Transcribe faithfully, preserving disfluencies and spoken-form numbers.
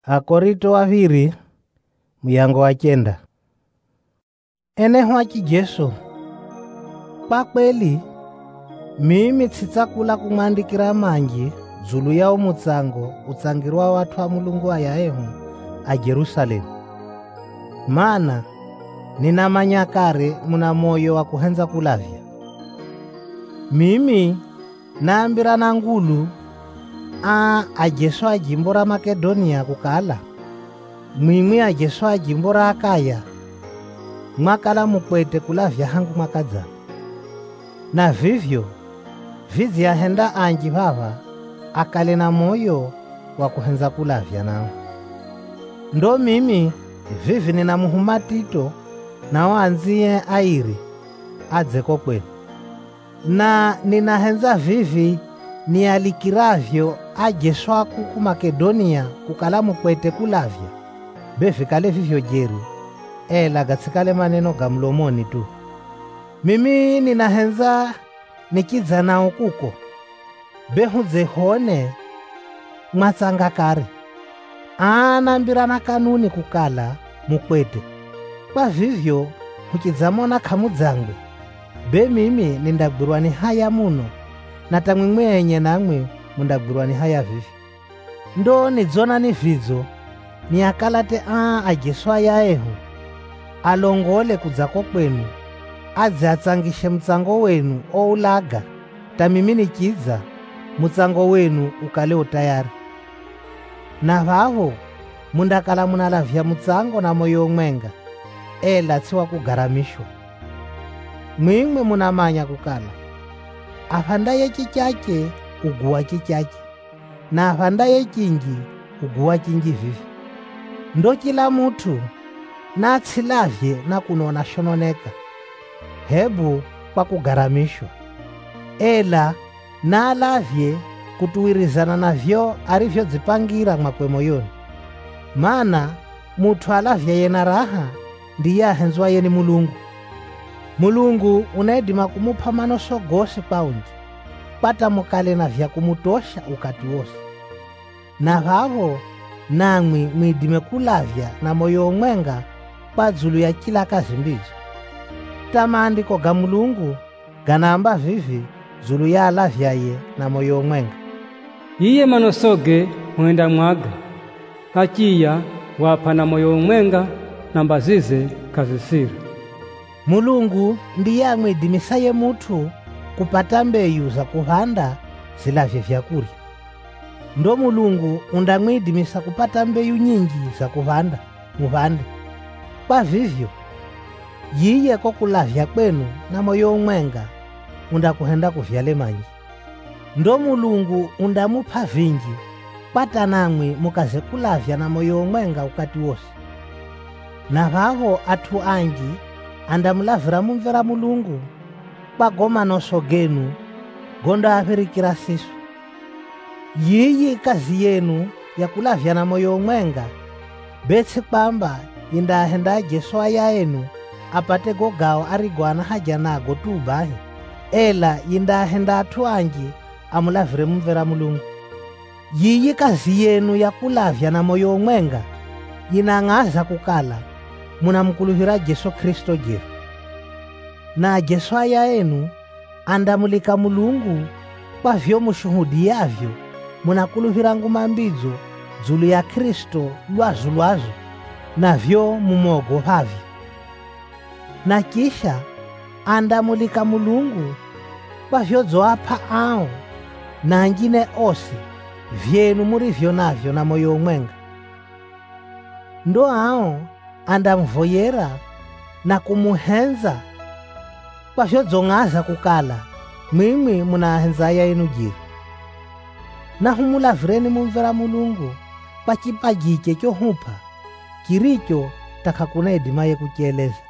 Akorinto waviri muyango wa chenda. Eneho achi Jesu, kwa kweli mimi tsitsakula kumwandikira manji dzulu yao mutsango utsangirwa watu wa Mulungu ayayehu a Jerusalemu. Mana nina manyakare muna moyo wa kuhenza kulavya. Mimi naambira na ngulu a ajesu a jimbo ra Makedonia kukala mwimwi ajesu a jimbo ra Akaya mwakala mukwete kulavya hangu mwakadza. Na vivyo vizi ahenda anji vava akale na moyo wa kuhenza kulavya nao. Ndo mimi vivi nina muhuma Tito na wanzie airi adzeko kwenu. Na ninahenza vivi nialikiravyo ajesu aku ku Makedonia kukala mukwete kulavya bevikale vivyo jeri ela gatsikale maneno ga mlomoni tu. Mimi ninahenza nikidza nao kuko behudze hone mwatsanga kare anambira na kanuni kukala mukwete. Kwa vivyo mukidzamona khamu dzangwe be mimi nindagwirwa ni haya muno na tamwe mwenye namwe mundagwirwa ni haya vivi. Ndo nidzona ni vidzo ni akalate a ajesu ayayehu alongole kudzako kwenu adze atsangishe mutsango wenu oulaga tamimi nikidza mutsango wenu ukale utayari. Na vavo mundakala munalavya mutsango na moyo mwenga ela tsiwa kugaramishwa. Mwimwe munamanya kukala afandaye chichache uguwa chichache na afandaye chinji uguwa chinji vivi. Ndo kila mutu natsilavye na kunona shononeka hebu kwa kugaramishwa ela na alavye kutuwirizana na vyo arivyodzipangira mwakwe moyoni. Mana mutu alavya yena raha ndiye ahenzwa yeni Mulungu. Mulungu unaedima kumupha manoso gose paunji pata mukale na vya kumutosha ukati wose. Na vavo namwi mwidime kulavya na moyo mwenga kwa dzulu ya kila kazi mbizo. Tamandiko ga Mulungu ganamba vivi dzulu ya alavyaye na moyo mwenga. Iye manosoge mwenda mwaga hachiya wapa na moyo mwenga na mbazize kazisira. Mulungu ndiye amwidimisaye mutu kupata mbeyu za kuhanda zilavye vyakurya. Ndo Mulungu undamwidimisa kupata mbeyu nyingi za kuhanda muhande. Kwa vivyo yiye ko kulavya kwenu na moyo mwenga undakuhenda kuvyale manji. Ndo Mulungu undamupha vinji pata namwe mukaze kulavya na moyo mwenga ukati wose. Na vavo atu anji andamulavira mumvera Mulungu kwa goma noso genu gonda apirikira sisu. Yiyi kazi yenu ya kulavya na moyo mwenga betsi kwamba indahenda Jesu ayaenu apate gogawa arigwana haja nago tubahi ela indahenda atu anji amulavire mumvera Mulungu. Yiyi kazi yenu ya kulavya na moyo mwenga yinang'aza kukala munamkuluvira Jesu Kristo jeru. Na Jesu ayaenu andamulika Mulungu kwa vyo mushuhudi yavyo munakuluvira nguma mbidzo dzulu ya Kristo lwazu lwazu na vyo mumogo havyo. Na kisha andamulika Mulungu kwa vyo zoapha ao na angine ose vyenu murivyo navyo na moyo mwenga. Ndo ao andamvoyera na kumuhenza kwa vyo dzong'aza kukala mwimwi munahenza yaenu jiri. Na humulavireni mumvera Mulungu kwa chipajiche chohupa kiricho takakuna edimaye kuchieleza.